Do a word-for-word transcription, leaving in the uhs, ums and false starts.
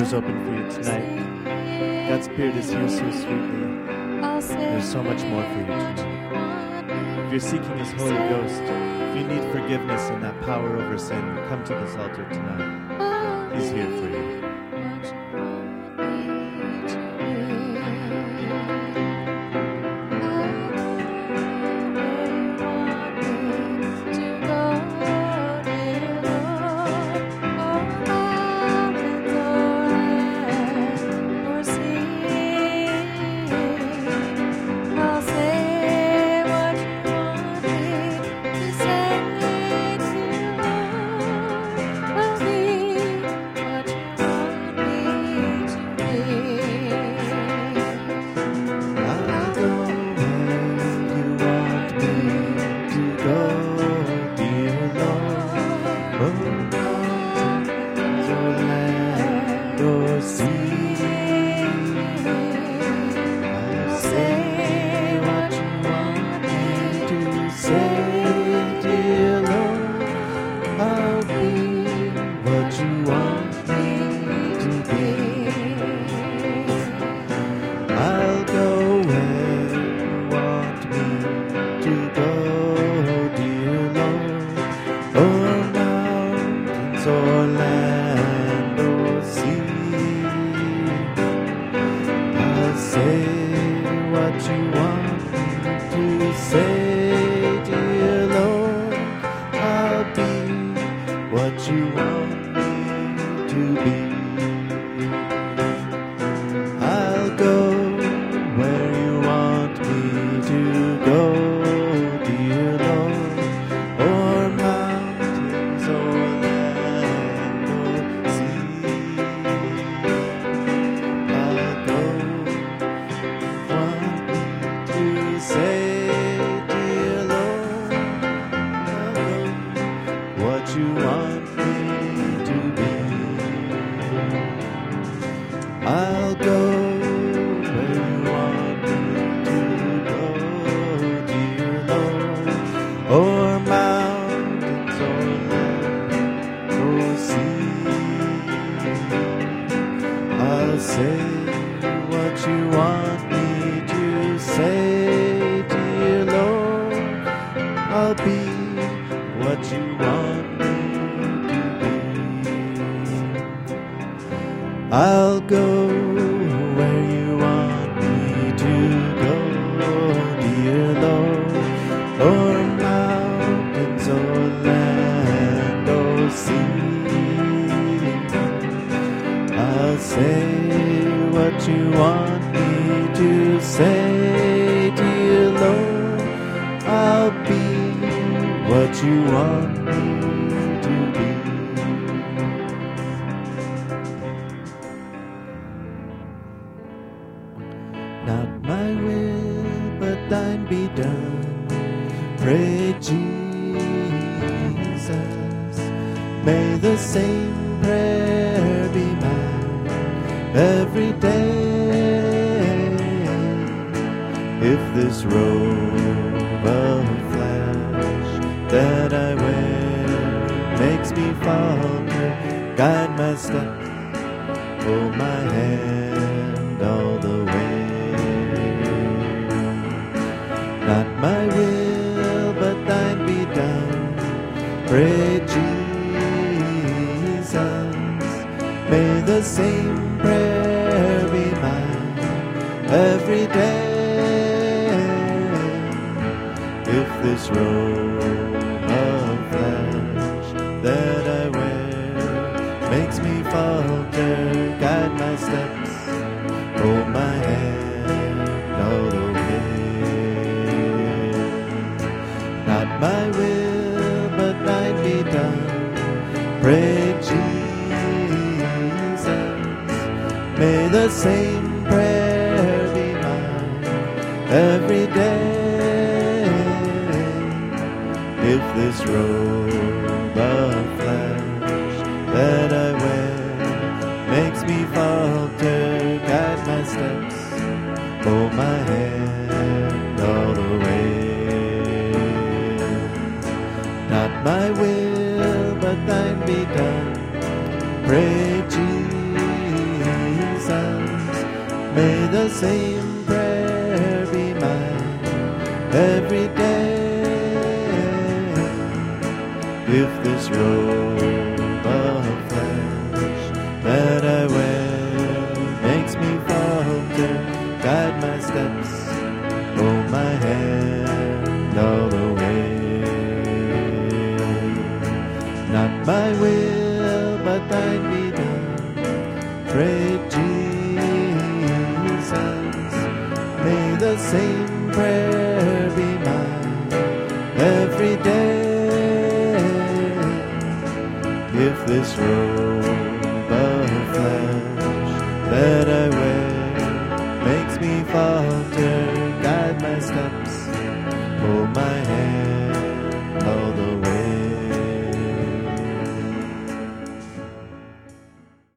altars open for you tonight. God's Spirit is here so sweetly. There's so much more for you tonight. If you're seeking His Holy Ghost, if you need forgiveness and that power over sin, come to this altar tonight. He's here for you. May the same prayer be mine every day. If this robe of flesh that I wear makes me falter, guide my steps, hold my hand all the way. Not my will, but thine be done. Pray Jesus, may the same prayer be mine every day. If this robe of flesh that I wear makes me falter,